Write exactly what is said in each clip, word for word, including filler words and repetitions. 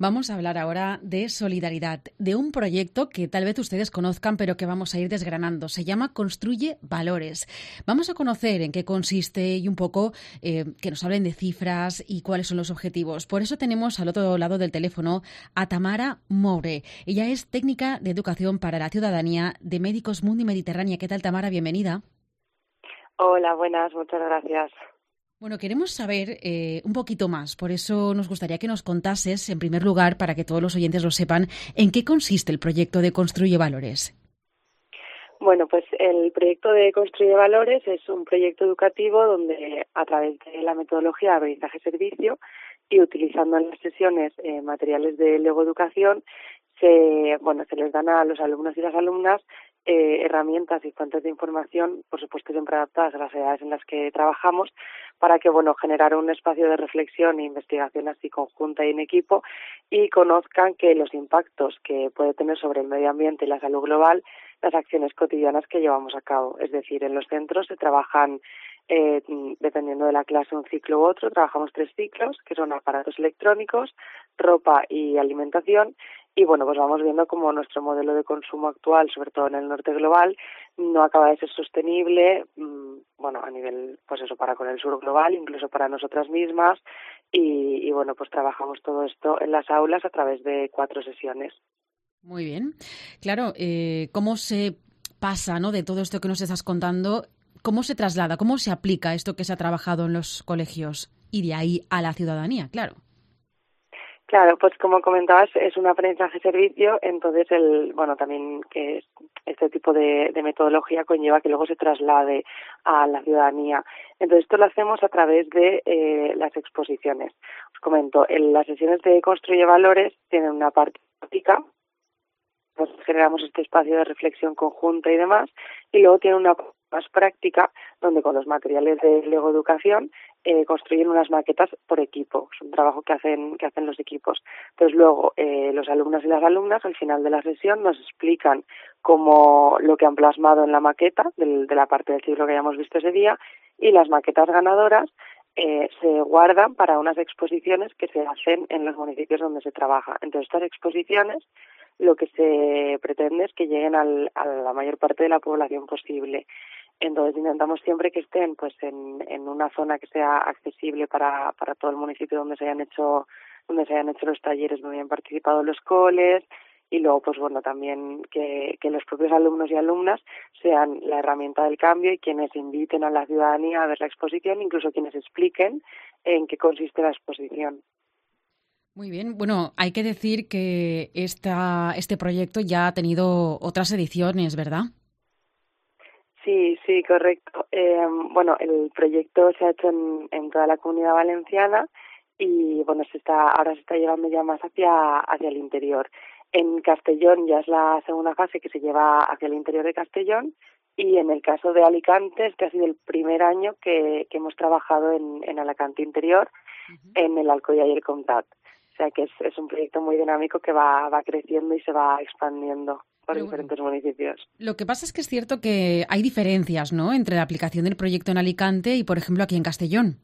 Vamos a hablar ahora de solidaridad, de un proyecto que tal vez ustedes conozcan, pero que vamos a ir desgranando. Se llama Construye Valores. Vamos a conocer en qué consiste y un poco eh, que nos hablen de cifras y cuáles son los objetivos. Por eso tenemos al otro lado del teléfono a Tamara Moure. Ella es técnica de educación para la ciudadanía de Médicos Mundi Mediterránea. ¿Qué tal, Tamara? Bienvenida. Hola, buenas, muchas gracias. Bueno, queremos saber eh, un poquito más, por eso nos gustaría que nos contases, en primer lugar, para que todos los oyentes lo sepan, en qué consiste el proyecto de Construye Valores. Bueno, pues el proyecto de Construye Valores es un proyecto educativo donde, a través de la metodología de aprendizaje-servicio y utilizando en las sesiones eh, materiales de Legoeducación, se, bueno, se les dan a los alumnos y las alumnas eh, herramientas y fuentes de información, por supuesto siempre adaptadas a las edades en las que trabajamos, para que, bueno, generar un espacio de reflexión e investigación así conjunta y en equipo, y conozcan que los impactos que puede tener sobre el medio ambiente y la salud global las acciones cotidianas que llevamos a cabo. Es decir, en los centros se trabajan, eh, dependiendo de la clase, un ciclo u otro. Trabajamos tres ciclos, que son aparatos electrónicos, ropa y alimentación. Y bueno, pues vamos viendo cómo nuestro modelo de consumo actual, sobre todo en el norte global, no acaba de ser sostenible, mmm, bueno, a nivel, pues eso, para con el sur global, incluso para nosotras mismas. Y, y bueno, pues trabajamos todo esto en las aulas a través de cuatro sesiones. Muy bien. Claro, eh, ¿cómo se pasa, ¿no?, de todo esto que nos estás contando? ¿Cómo se traslada? ¿Cómo se aplica esto que se ha trabajado en los colegios y de ahí a la ciudadanía? Claro. Claro, pues como comentabas, es un aprendizaje-servicio, entonces el, bueno, también que es, este tipo de, de metodología conlleva que luego se traslade a la ciudadanía. Entonces esto lo hacemos a través de eh, las exposiciones. Os comento, en las sesiones de Construye Valores tienen una parte práctica. Nos generamos este espacio de reflexión conjunta y demás, y luego tiene una más práctica donde con los materiales de Legoeducación eh, construyen unas maquetas por equipo. Es un trabajo que hacen que hacen los equipos. Entonces luego eh, los alumnos y las alumnas al final de la sesión nos explican cómo lo que han plasmado en la maqueta del, de la parte del ciclo que hayamos visto ese día, y las maquetas ganadoras Eh, se guardan para unas exposiciones que se hacen en los municipios donde se trabaja. Entonces, estas exposiciones lo que se pretende es que lleguen al, a la mayor parte de la población posible. Entonces, intentamos siempre que estén pues en, en una zona que sea accesible para, para todo el municipio donde se hayan hecho donde se hayan hecho los talleres, donde hayan participado los coles. Y luego, pues bueno, también que, que los propios alumnos y alumnas sean la herramienta del cambio y quienes inviten a la ciudadanía a ver la exposición, incluso quienes expliquen en qué consiste la exposición. Muy bien. Bueno, hay que decir que esta, este proyecto ya ha tenido otras ediciones, ¿verdad? Sí, sí, correcto. Eh, bueno, el proyecto se ha hecho en, en toda la Comunidad Valenciana y bueno, se está ahora se está llevando ya más hacia hacia el interior. En Castellón ya es la segunda fase que se lleva hacia el interior de Castellón, y en el caso de Alicante este ha sido el primer año que, que hemos trabajado en, en Alicante interior, uh-huh. en el Alcoyà y el Comtat. O sea que es, es un proyecto muy dinámico que va, va creciendo y se va expandiendo por Pero diferentes bueno, municipios. Lo que pasa es que es cierto que hay diferencias, ¿no?, entre la aplicación del proyecto en Alicante y, por ejemplo, aquí en Castellón.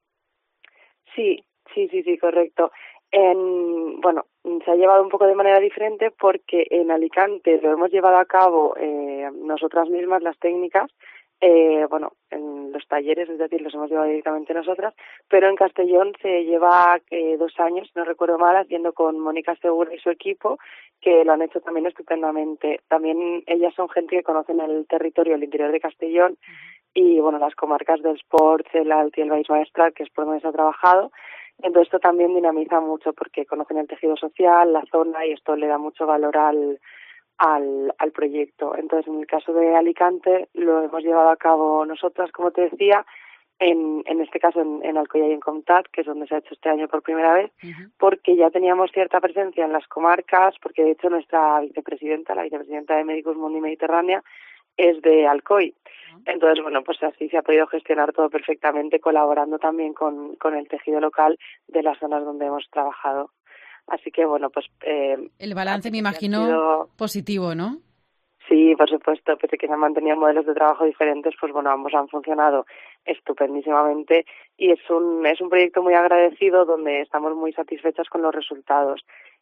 Sí, sí, sí, sí, correcto. En, bueno, se ha llevado un poco de manera diferente porque en Alicante lo hemos llevado a cabo eh, nosotras mismas, las técnicas, eh, bueno, en los talleres, es decir, los hemos llevado directamente nosotras, pero en Castellón se lleva eh, dos años, si no recuerdo mal, haciendo con Mónica Segura y su equipo, que lo han hecho también estupendamente. También ellas son gente que conocen el territorio, el interior de Castellón, uh-huh. y bueno, las comarcas del Sport, el Alt y el Baix Maestrat, que es por donde se ha trabajado. Entonces esto también dinamiza mucho porque conocen el tejido social, la zona, y esto le da mucho valor al al, al proyecto. Entonces, en el caso de Alicante, lo hemos llevado a cabo nosotras, como te decía, en, en este caso en, en Alcoyà y en Comtat, que es donde se ha hecho este año por primera vez, uh-huh. porque ya teníamos cierta presencia en las comarcas, porque de hecho nuestra vicepresidenta, la vicepresidenta de Médicos Mundi Mediterránea, es de Alcoy. Uh-huh. Entonces, bueno, pues así se ha podido gestionar todo perfectamente, colaborando también con, con el tejido local de las zonas donde hemos trabajado. Así que, bueno, pues... Eh, el balance, me imagino, sido... positivo, ¿no? Sí, por supuesto, pese que se han mantenido modelos de trabajo diferentes, pues bueno, ambos han funcionado estupendísimamente, y es un es un proyecto muy agradecido donde estamos muy satisfechas con los resultados.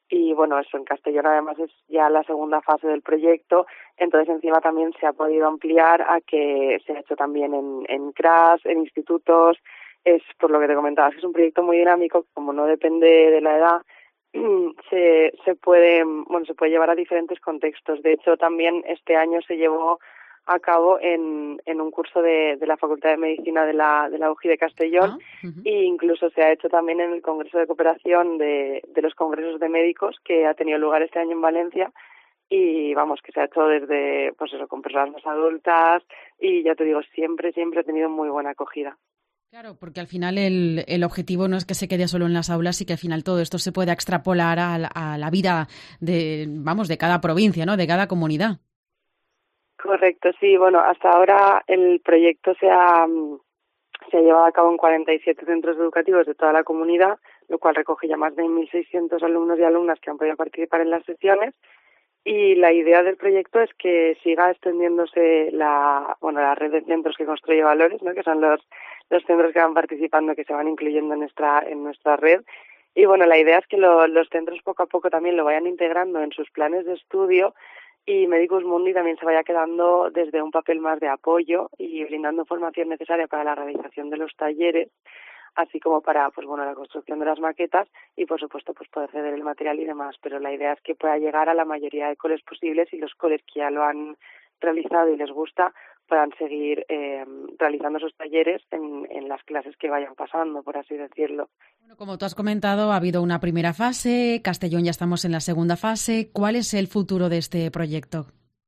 Y bueno, eso en Castellón además es ya la segunda fase del proyecto, entonces encima también se ha podido ampliar a que se ha hecho también en, en C R A S, en institutos. Es por lo que te comentaba, es un proyecto muy dinámico, como no depende de la edad, se, se puede, bueno, se puede llevar a diferentes contextos. De hecho, también este año se llevó a cabo en, en un curso de, de la Facultad de Medicina de la, de la U J I de Castellón, Ah, uh-huh. e incluso se ha hecho también en el Congreso de Cooperación de, de los Congresos de Médicos, que ha tenido lugar este año en Valencia, y vamos, que se ha hecho desde, pues eso, con personas más adultas, y ya te digo, siempre, siempre ha tenido muy buena acogida. Claro, porque al final el, el objetivo no es que se quede solo en las aulas y que al final todo esto se pueda extrapolar a, la- a la vida de, vamos, de cada provincia, ¿no? De cada comunidad. Correcto, sí, bueno, hasta ahora el proyecto se ha, mm, se ha llevado a cabo en cuarenta y siete centros educativos de toda la comunidad, lo cual recoge ya más de mil seiscientos alumnos y alumnas que han podido participar en las sesiones. Y la idea del proyecto es que siga extendiéndose la, bueno, la red de centros que construye Valores, ¿no? Que son los, los centros que van participando, que se van incluyendo en nuestra, en nuestra red. Y bueno, la idea es que lo, los centros poco a poco también lo vayan integrando en sus planes de estudio, y Medicus Mundi también se vaya quedando desde un papel más de apoyo y brindando formación necesaria para la realización de los talleres, así como para, pues bueno, la construcción de las maquetas y, por supuesto, pues poder ceder el material y demás. Pero la idea es que pueda llegar a la mayoría de coles posibles, y los coles que ya lo han realizado y les gusta puedan seguir eh, realizando esos talleres en, en las clases que vayan pasando, por así decirlo. Bueno, como tú has comentado, ha habido una primera fase, Castellón ya estamos en la segunda fase. ¿Cuál es el futuro de este proyecto?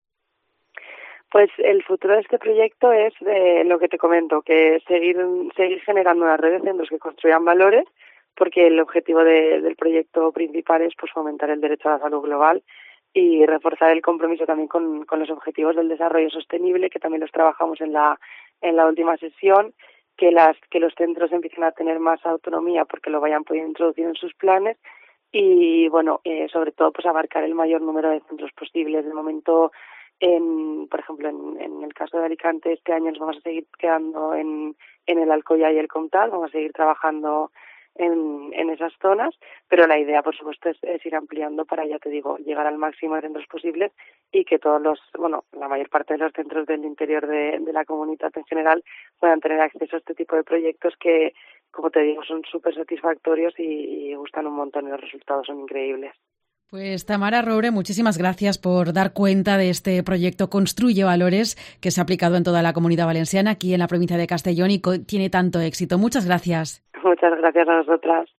Pues el futuro de este proyecto es de lo que te comento, que seguir seguir generando una red de centros que construyan valores, porque el objetivo de, del proyecto principal es pues fomentar el derecho a la salud global y reforzar el compromiso también con, con los objetivos del desarrollo sostenible, que también los trabajamos en la en la última sesión, que las que los centros empiecen a tener más autonomía porque lo vayan pudiendo introducir en sus planes, y bueno, eh, sobre todo pues abarcar el mayor número de centros posibles. De momento, en, por ejemplo, en, en el caso de Alicante, este año nos vamos a seguir quedando en, en el Alcoyá y el Comtal, vamos a seguir trabajando en, en esas zonas, pero la idea, por supuesto, es, es ir ampliando para, ya te digo, llegar al máximo de centros posibles, y que todos los, bueno, la mayor parte de los centros del interior de, de la comunidad en general puedan tener acceso a este tipo de proyectos que, como te digo, son súper satisfactorios y, y gustan un montón, y los resultados son increíbles. Pues Tamara Roure, muchísimas gracias por dar cuenta de este proyecto Construye Valores, que se ha aplicado en toda la Comunidad Valenciana, aquí en la provincia de Castellón, y co- tiene tanto éxito. Muchas gracias. Muchas gracias a nosotras.